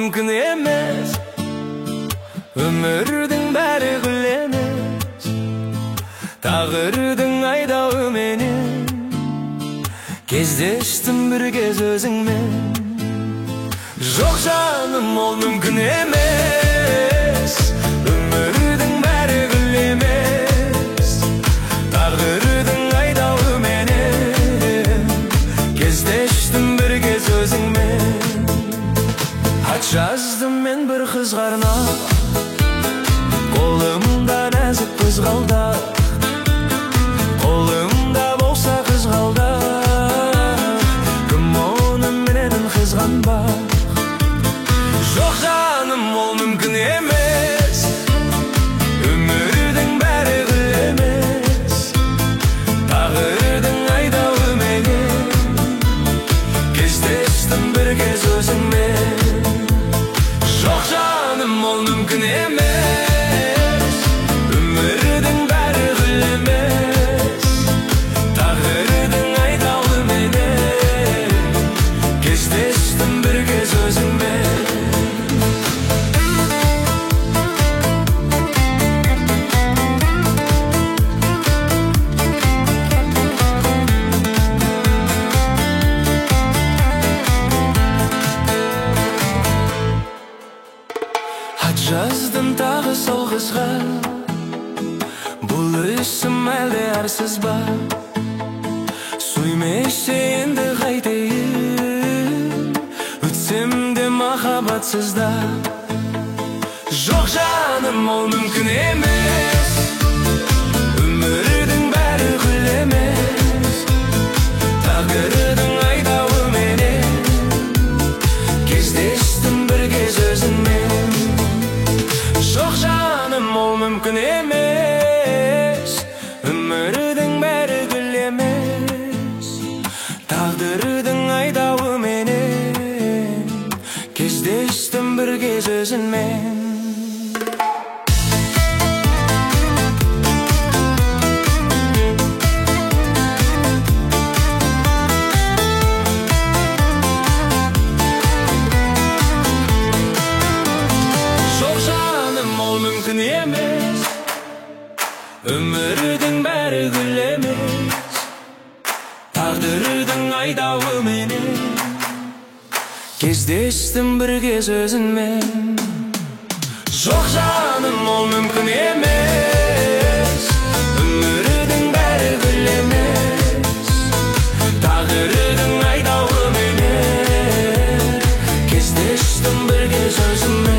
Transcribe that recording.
мүмкін емес. Өмірдің бәрі гүл емес, тағдырдың айдауыменен кездестім бір кез өзіңмен. Жоқ жаным, ол мүмкін емес. Өмірдің бәрі гүл емес, тағдырдың айдауыменен кездестім бір кез өзіңмен. Хат жаздым мен бір қызға арнап, қолымда нәзік қызғалдақ, қолымда болса қызғалдақ, кім оны менен қызғанбақ. Жоқ жаным, ол мүмкін емес. Өмірдің бәрі гүл емес, тағдырдың айдауыменен кездестім бір кез өзіңмен. Жоқ жаным, ол мүмкін емес. Өмірдің бәрі гүл емес, тағдырдың айдауыменен кездестім бір кез өзіңмен. Жаздым тағы сол қызға, бұл ісім әлде арсыз ба? Сүймесе енді қайтейін, өтсем де махаббатсызда. Жоқ жаным, ол мүмкін емес. Өмірдің бәрі гүл емес, тағдырдың айдауыменен кездестім бір кез өзіңмен. Жоқ жаным, ол мүмкін емес. Өмірдің бәрі гүл емес, тағдырдың айдауыменен кездестім бір кез өзіңмен. Мүмкін емес. Өмірдің бәрі гүл емес, тағдырдың айдауыменен кездестім бір кез өзіңмен. Жоқ жаным, ол мүмкін емес. Өмірдің бәрі гүл емес, тағдырдың айдауыменен кездестім бір кез өзіңмен.